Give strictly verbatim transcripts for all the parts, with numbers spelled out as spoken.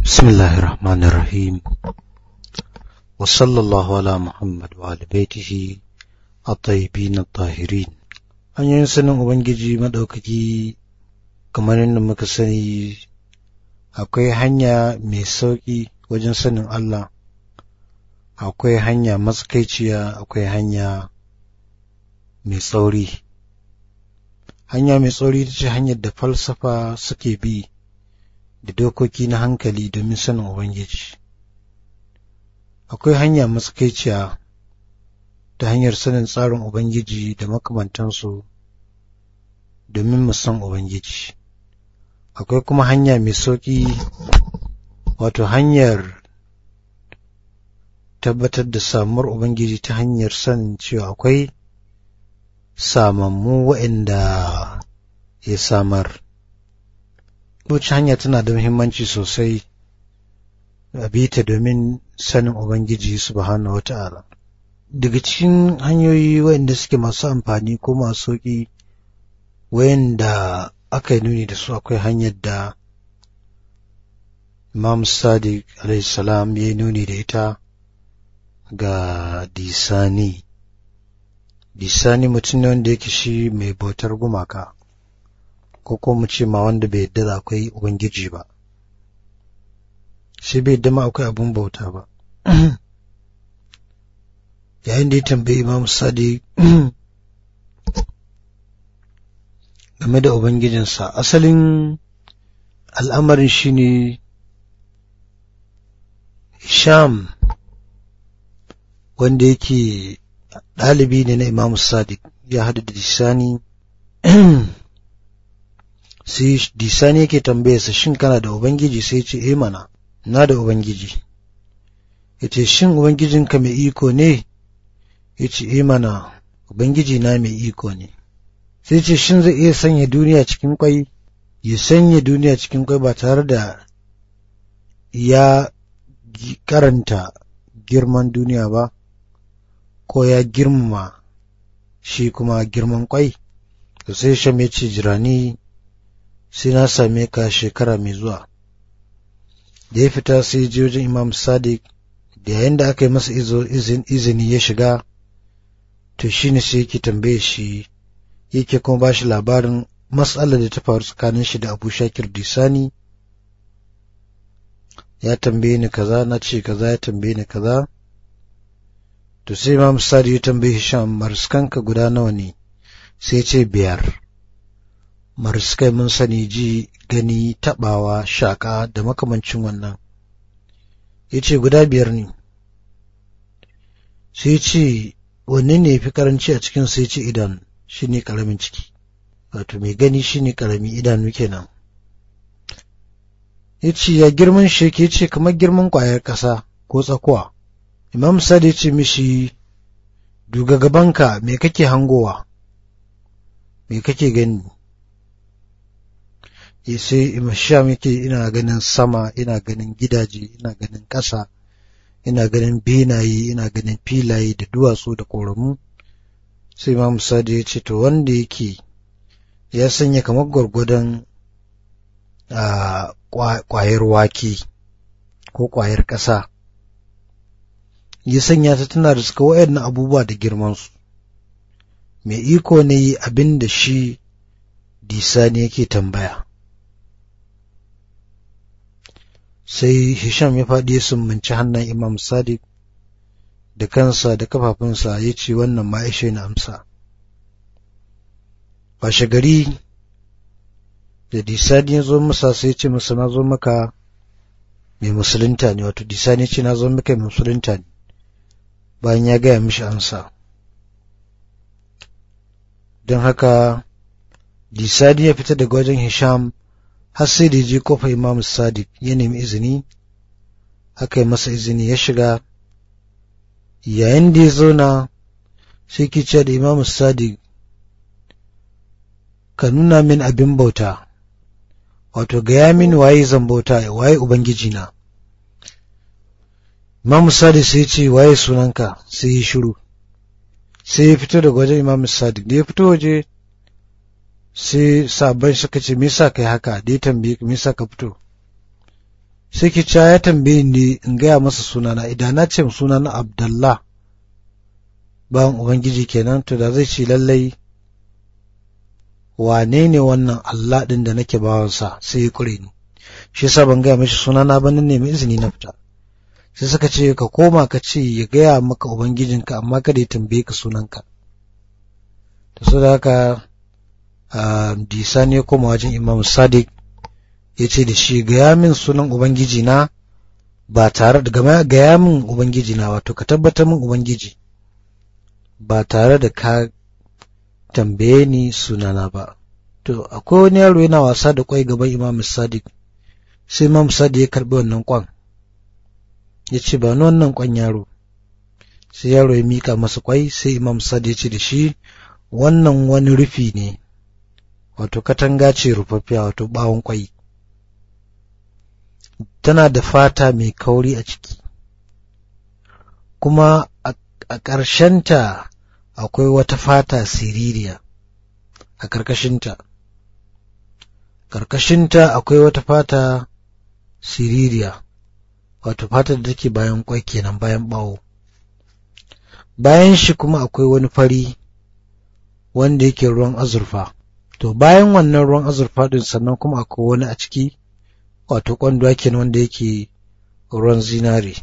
Bismillahirrahmanirrahim. Wa sallallahu ala Muhammad wa ali baitihi at-tayyibin at-tahirin. Hanyoyin sanin Ubangiji madaukaki kamar yadda muka sani, akwai hanya mai sauki wajen sanin Allah, akwai hanya matsakaiciya, akwai hanya mai tsauri. Hanya mai tsauri ita ce hanyar da falsafa suke bi da dokoki na hankali domin sanin Ubangiji. Akwai hanya matsakaiciya ta hanyar sanin tsarin Ubangiji da makamantansu domin mu san Ubangiji. Akwai kuma hanya mai sauƙi, wato hanyar tabbatar da samuwar Ubangiji ta hanyar sanin cewa akwai samammu waɗanda ya samar. Wacce hanya tana da muhimmanci sosai a bita domin sanin Ubangiji subhanahu wata'ala. Daga cikin hanyoyi waɗanda suke masu amfani ko masu sauƙi waɗanda aka yi nuni da su, akwai hanyar da Imam Sadiq alayhi salam ya yi nuni da ita ga Disani. Disani mutum ne wanda yake shi mai bautar gumaka, ko ko mu ce ma wanda bai yadda da akwai Ubangiji ba, shi bai yadda ma akwai abun bauta ba. Yayin da ya tambayi Imam Sadiq game da Ubangijinsa, asalin al'amarin shi ne Hisham, wanda yake ɗalibi ne na Imam Sadiq, ya haɗu da Disani. Sai Disani yake tambayarsa, shin kana da Ubangiji? Sai ya ce, eh mana, na da Ubangiji. Ya ce, shin Ubangijinka mai iko ne? Ya ce, eh mana, Ubangiji na mai iko ne. Sai ce, shin zai iya sanya duniya cikin kwai? Ya sanya duniya cikin kwai ba tare da ya karanta girman duniya ba, ko ya girmama shi kuma girman kwai? Sai Sham ya ce, jirani, sai na same ka shekara mai zuwa. Da ya fita sai je wajen Imam Sadiq, da yayin da aka yi masa izini ya shiga, to shi ne sai yake tambaye shi, yake kuma ba shi labarin matsalar da ta faru tsakanin shi da Abu Shakir Disani. Ya tambaye ni kaza, na ce kaza, ya tambaye ni kaza. To sai Imam Sadiq ya tambaye Hisham, mariskanka guda nawa ne? Sai ya ce biyar. Mariskai mun sani, ji, gani, taɓawa, shaƙa da makamancin wannan. Ya ce guda biyar ne. Sai ce wanne ne fi karanci a cikin? Sai ce idanu, shi ne ƙaramin ciki, wato mai gani shi ne ƙarami, idanu kenan. Ya ce ya girman shi yake? Ce kamar girman ƙwayar ƙasa ko tsakuwa. Imam Sadiq ya ce mishi, duga gabanka, me kake hangowa, me kake gani? Ya sai Imam Sham yake, ina ganin sama, ina ganin gidaje, ina ganin ƙasa, ina ganin benaye, ina ganin filaye da duwatsu da ƙoramu. Sai Imam Sadiq ya ce, to wanda yake ya sanya kamar gwargwadon ƙwayar wake ko ƙwayar ƙasa, ya sanya ta tana da suka waɗannan abubuwa da girmansu, mai iko ne abin da shi Disani yake tambaya. Sai Hisham ya faɗi ya sumbanci hannun Imam Sadiq da kansa da kafafunsa, ya ce wannan ma ishe na amsa. Washe gari da Disani ya zo masa, sai ya ce masa, na zo maka mai musulunta ne, wato Disani ya ce na zo maka mai musulunta ne, bayan ya gaya mishi amsa. Don haka Disani ya fita daga wajen Hisham har sai da ya je kofar Imam Sadiq, ya nemi izini, aka yi masa izini ya shiga. Yayin da ya zauna, sai ke ce da Imam Sadiq, ka nuna min abin bauta, wato gaya min waye zan bauta, waye Ubangiji na. Imam Sadiq sai ce, waye sunanka? Sai ya shiru. Sai ya fito daga wajen Imam Sadiq. Da ya fito waje, sai sahabbai suka ce, me yasa kai haka? Da ya tambaye, me yasa ka fito? sai ki ce ya tambaye ni in gaya masa sunana, idan na ce sunana Abdullah bawan ubangiji kenan, to da zai ce lallai wane ne wannan Allah din da nake bawansa, sai ya kure ni. Shi yasa ban gaya mishi sunana ba, nan nemi izini na fita. Sai suka ce ka koma ka ce ya gaya maka ubangijinka, amma kada ya tambaye ka sunanka. To saboda haka Disa ne ya koma wajen Imam Sadiq ya ce da shi gaya min sunan ubangiji na ba tare da gaya min ubangiji na, wato ka tabbatar min ubangiji ba tare da ka tambaye ni sunana ba. To akwai wani yaro yana wasa da kwai gaban Imam Sadiq, sai Imam Sadiq ya karbi wannan kwan ya ce ba ni wannan kwan yaro. Sai yaro ya mika masa kwai, sai Imam Sadiq ya ce da shi wannan wani rufi ne, wato katanga ce rufaffiya, wato bawon kwai, tana da fata mai kauri a ciki, kuma a ƙarshenta akwai wata fata siririya a ƙarƙashinta. Ƙarƙashinta akwai wata fata siririya, wato fata da take bayan kwai kenan, bayan bawo. Bayan shi kuma akwai wani fari wanda yake ruwan azurfa. To bayan wannan ruwan azurfa din sannan kuma akwai wani a ciki, wato kwanduwa kenan wanda yake ruwan zinare.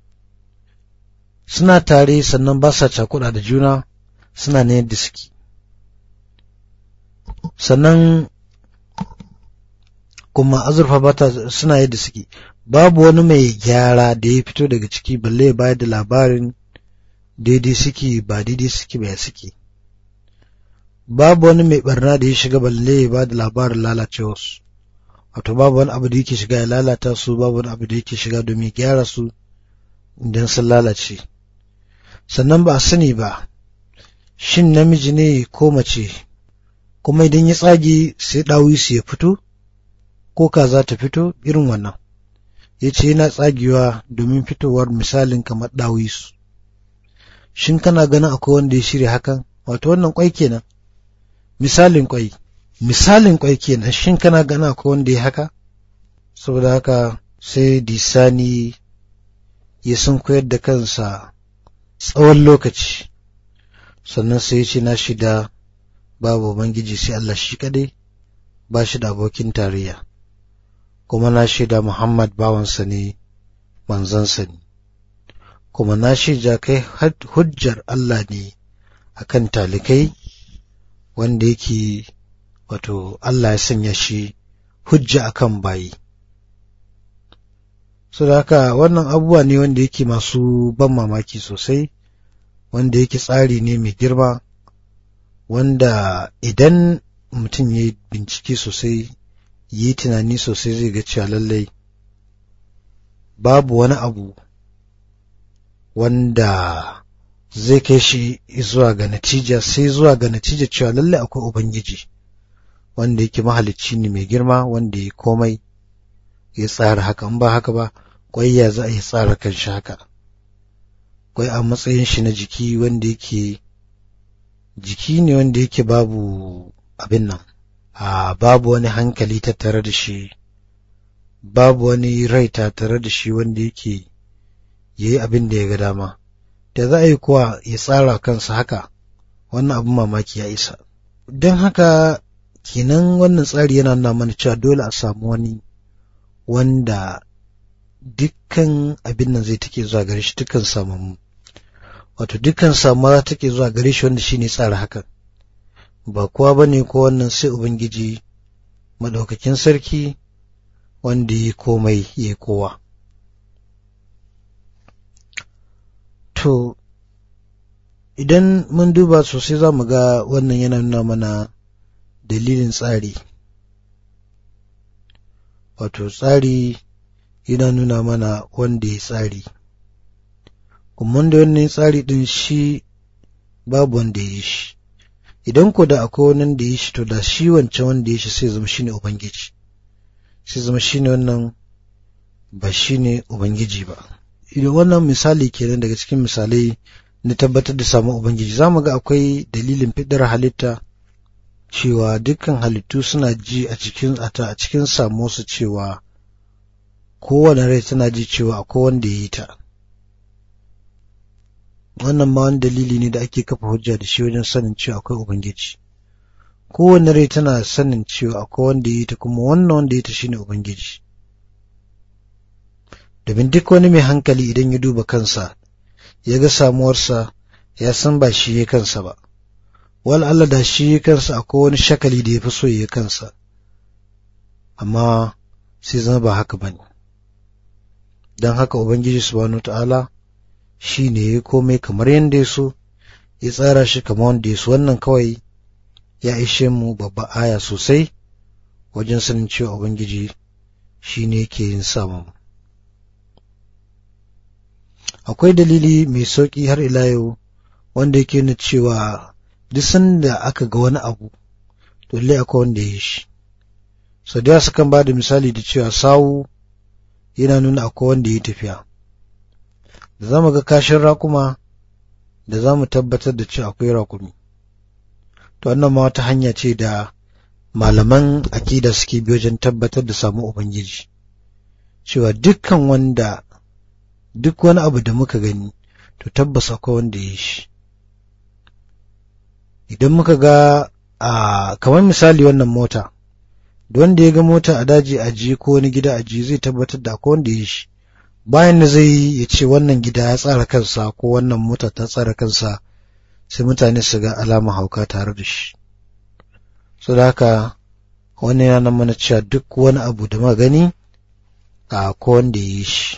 Suna tare sannan ba sa cakuɗa da juna, suna ne yadda suke. Sannan kuma azurfa ba ta, suna yadda suke. Babu wani mai gyara da ya fito daga ciki balle ya bayar da labarin daidai suke ba daidai suke ba ya suke. Babu wani mai barna da ya shiga balle ya ba da labarin lalacewarsu, wato babu wani abu da yake shiga ya lalata su, babu wani abu da yake shiga domin gyara su idan sun lalace. Sannan ba a sani ba shin namiji ne ko mace, kuma idan ya tsage sai ɗawisu ya fito ko kaza ta fito, irin wannan ya ce yana tsagewa domin fitowar misalin kamar ɗawisu. Shin kana ganin akwai wanda ya shirya hakan? Wato wannan kwai kenan, misalin kwai misalin kwai kenan. Shin kana ganin akwai wanda ya haka? Saboda haka sai Disani ya sun koyar da kansa tsawon lokaci, sannan sai ya ce na shida babu ubangiji sai Allah shi kadai, ba shi da abokin tarayya, kuma na shaida Muhammad bawansa ne, manzansa ne, kuma na shaida kai hujjar Allah ne akan talikai, wanda yake wato Allah ya sanya shi hujja akan bayi. So da haka wannan abubuwa ne wanda yake masu ban mamaki sosai, wanda yake tsari ne mai girma, wanda idan mutum ya yi bincike sosai, yi tunani sosai, zai ga cewa lallai babu wani abu wanda zai kai shi zuwa ga natija sai zuwa ga natija cewa lallai akwai ubangiji wanda yake mahalicci ne mai girma, wanda ya komai ya tsara haka. In ba haka ba kwai ya za a yi tsara kanshi haka? Kwai a matsayin shi na jiki wanda yake jiki ne wanda yake babu abin nan, a babu wani hankali tattare da shi, babu wani rai tattare da shi wanda yake yayi abin da ya ga dama. Da za a yi kuwa ya tsara kansa haka, wannan abin mamaki ya isa. Don haka kenan wannan tsari yana nuna mana cewa dole a samu wani wanda dukkan abin nan zai take zuwa gare shi, dukkan samun wato dukkan samuwa take zuwa gare shi, wanda shine tsara hakan. Ba kowa bane ko wannan sai ubangiji madaukakin sarki wanda yi komai yi kowa. To idan mun duba sosai za mu ga wannan yana nuna mana dalilin tsari, wato tsari yana nuna mana wanda ya tsari, kuma wanda wannan tsari din shi babu wanda ya yi shi. Idan ko da akwai wani da ya yi shi, to da shi wancan wanda ya shi sai zama shine ubangiji, sai zama shine wannan ba shine ubangiji ba. Idan wannan misali kenan daga cikin misalai na tabbatar da samun ubangiji, zamu ga akwai dalilin fidar halitta, cewa dukkan halittu suna ji a cikin a cikin samu su cewa kowane rai tana ji cewa akwai wanda ya yi ta. Wannan ma wani dalili ne da ake kafa hujja da shi wajen sanin cewa akwai Ubangiji. Kowane rai tana sanin cewa akwai wanda ya yi ta, kuma wannan wanda ya yi ta shine Ubangiji. Domin duk wani mai hankali idan ya duba kansa ya ga samuwarsa, ya san ba shi ya kansa ba. Wal Allah da shi ya kansa akwai wani shakali da ya fi so ya kansa, amma sai zama ba haka ba ne. Don haka Ubangiji subhanahu ta'ala shi ne ya komai kamar yadda ya so, ya tsara shi kamar wanda ya so. Wannan kawai ya ishe mu babba aya sosai wajen sanin cewa Ubangiji shi ne yake yin samun. Akwai dalili mai sauƙi har ila yau wanda yake nuna cewa duk sanda aka ga wani abu, to lallai akwai wanda ya yi shi. Sau da yawa sukan ba da misali da cewa sawu yana nuna akwai wanda ya yi tafiya. Da za mu ga kashin raƙuma, da za mu tabbatar da cewa akwai raƙumi. To wannan ma wata hanya ce da malaman aƙida suke bi wajen tabbatar da samu Ubangiji, cewa dukkan wanda duk wani abu da muka gani, to tabbas akwai wanda ya yi shi. Idan muka ga a kamar misali wannan mota, da wanda ya ga mota a daji ajiye ko wani gida ajiye zai tabbatar da akwai wanda ya yi shi. Bayan da zai yi ya ce wannan gida ya tsara kansa ko wannan mota ta tsara kansa, sai mutane su ga alama hauka tare da shi. So da haka wannan yana mana cewa duk wani abu da muka gani akwai wanda ya yi shi.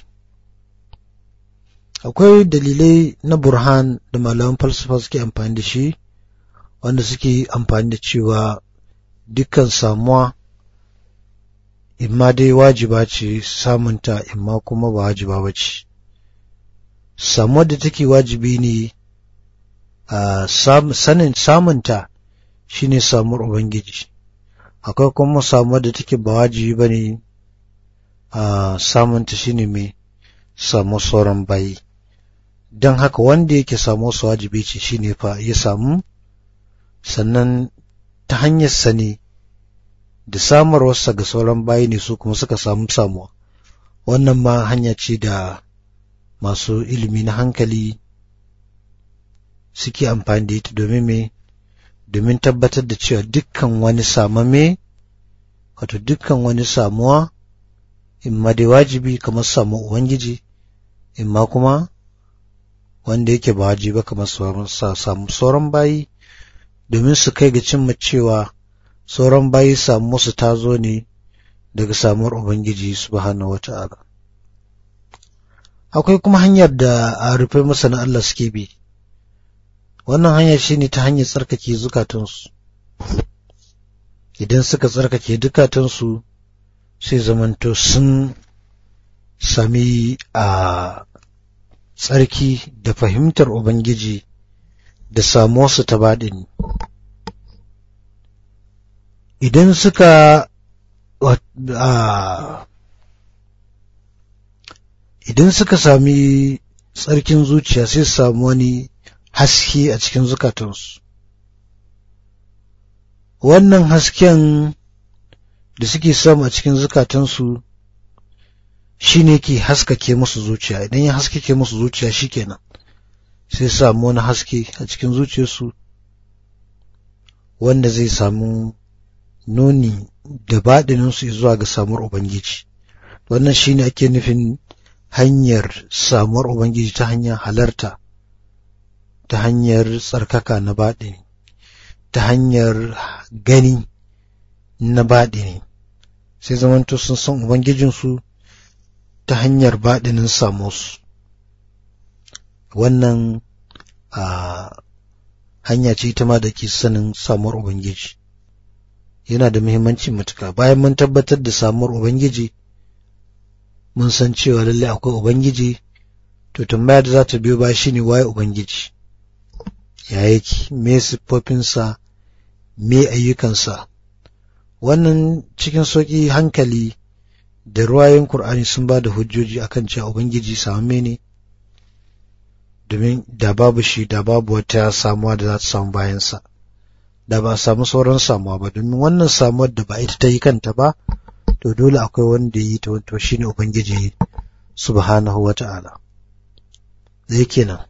Akwai dalilai na burhan da malaman falsafa suke amfani da shi, wanda suke amfani da cewa dukkan samuwa imma dai wajiba ce samunta, imma kuma ba wajiba ba ce. Samuwar da take wajibi ne a sanin samunta shine samuwar Ubangiji. Akwai kuma samuwar da take ba wajibi ba ne a samunta shine mai samu sauran bayi. Don haka wanda yake samu su wajibi ce shine fa ya samu, sannan ta hanyar sani da samarwarsa ga sauran bayi ne su kuma suka samu samuwa. Wannan ma hanya ce da masu ilimi na hankali suke amfani da ita domin me domin tabbatar da cewa dukkan wani samame, wato dukkan wani samuwa, imma dai wajibi kamar samu Ubangiji, imma kuma wanda yake ba wajibi kamar samu sauran bayi, domin su kai ga cimma cewa sauran bayi samu su ta zo ne daga samuwar Ubangiji subhanahu wata'ala. Akwai kuma hanyar da a rufe masana Allah suke bi. Wannan hanyar shine ta hanyar tsarkake zukatansu. Idan suka tsarkake zukatansu, sai zamanto sun sami a tsarki da fahimtar Ubangiji da samuwarsu ta baɗini. Idan suka idan suka sami tsarkin zuciya, sai su samu wani haske a cikin zukatansu. Wannan hasken da suke samu a cikin zukatansu shi ne ke haskake musu zuciya. Idan ya haskake musu zuciya shikenan, sai samu wani haske a cikin zuciyarsu wanda zai samu nuni da baɗininsu zuwa ga samuwar Ubangiji. Wannan shi ne ake nufin hanyar samuwar Ubangiji ta hanyar halarta, ta hanyar tsarkaka na baɗini, ta hanyar gani na baɗini. Sai zamanto sun san Ubangijinsu ta hanyar baɗinin samuwarsu. Wannan a hanya ce ita ma da ke sanin samuwar Ubangiji. Yana da muhimmanci matuka. Bayan mun tabbatar da samuwar Ubangiji, mun san cewa lallai akwai Ubangiji, to tambaya da za ta biyo ba shi ne waye Ubangiji, ya yake, me siffofinsa, me ayyukansa. Wannan cikin sauƙi hankali da ruwayoyin Kur'ani sun ba da hujjoji akan cewa Ubangiji samamme ne, domin da babu shi da babu wata samuwa da za ta samu bayansa, da ba a samu sauran samuwa ba, domin wannan samuwar da ba ita ta yi kanta ba, to dole akwai wanda yi ta wato shine ubangiji subhanahu wata'ala. Zai kenan.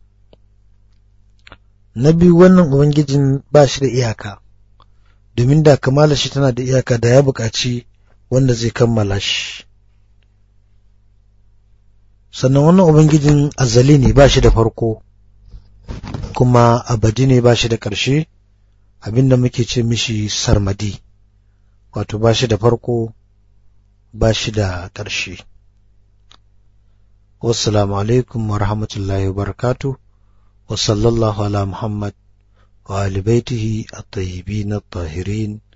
Na biyu, wannan ubangijin ba shi da iyaka, domin da kamala shi tana da iyaka da ya buƙaci wanda zai kammala shi. Sannan wannan ubangijin azali ne, ba shi da farko, kuma abadi ne, ba shi da ƙarshe, abinda muke ce mishi sarmadi, wato ba shi da farko ba shi da ƙarshe. Wassalamu alaikum wa rahmatullahi wa barakatuh, wa sallallahu ala Muhammad wa ali baitihi at-tayyibin at-tahirin